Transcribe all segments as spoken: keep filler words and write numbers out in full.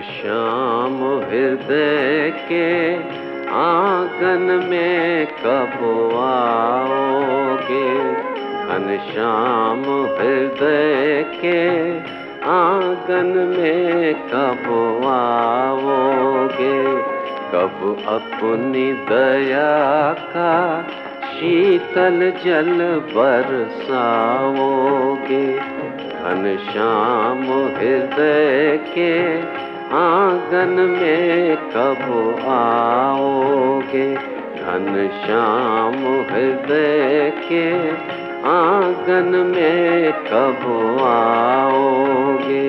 श्याम हृदय के आंगन में कब आओगे? घनश्याम हृदय के आंगन में कब आओगे? कब अपनी दया का शीतल जल बरसाओगे? घनश्याम हृदय के आंगन में कब आओगे? घनश्याम हृदय के आंगन में कब आओगे?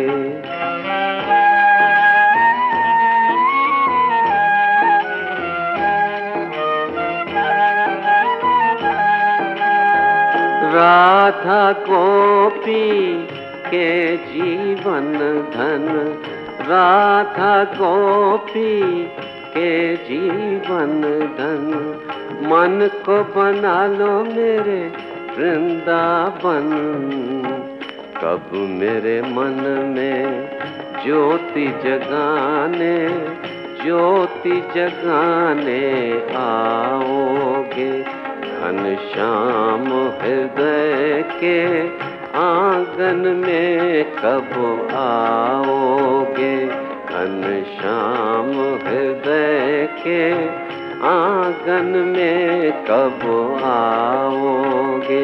राधा गोपी के जीवन धन, राधा गोपी के जीवन धन, मन को बना लो मेरे वृंदावन। कब मेरे मन में ज्योति जगाने, ज्योति जगाने आओगे? घनश्याम हृदय के आंगन में कब आओगे? घनश्याम हृदय के आंगन में कब आओगे?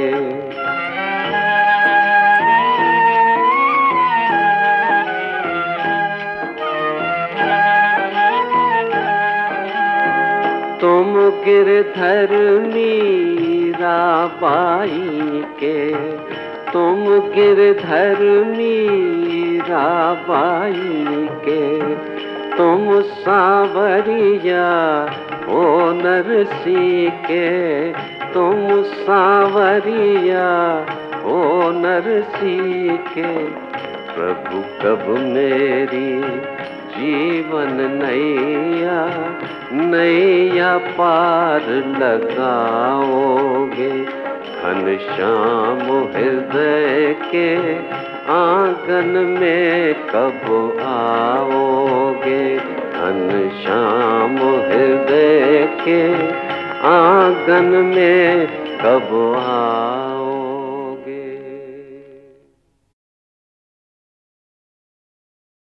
तुम गिरधर मीराबाई के, तुम गिरधर मीराबाई के, तुम सांवरिया ओ नरसी के, तुम सांवरिया ओ नरसी के। प्रभु कब मेरी जीवन नैया, नैया पार लगाओगे? घनश्याम हृदय के आंगन में कब आओगे? घनश्याम हृदय के आंगन में कब आओगे?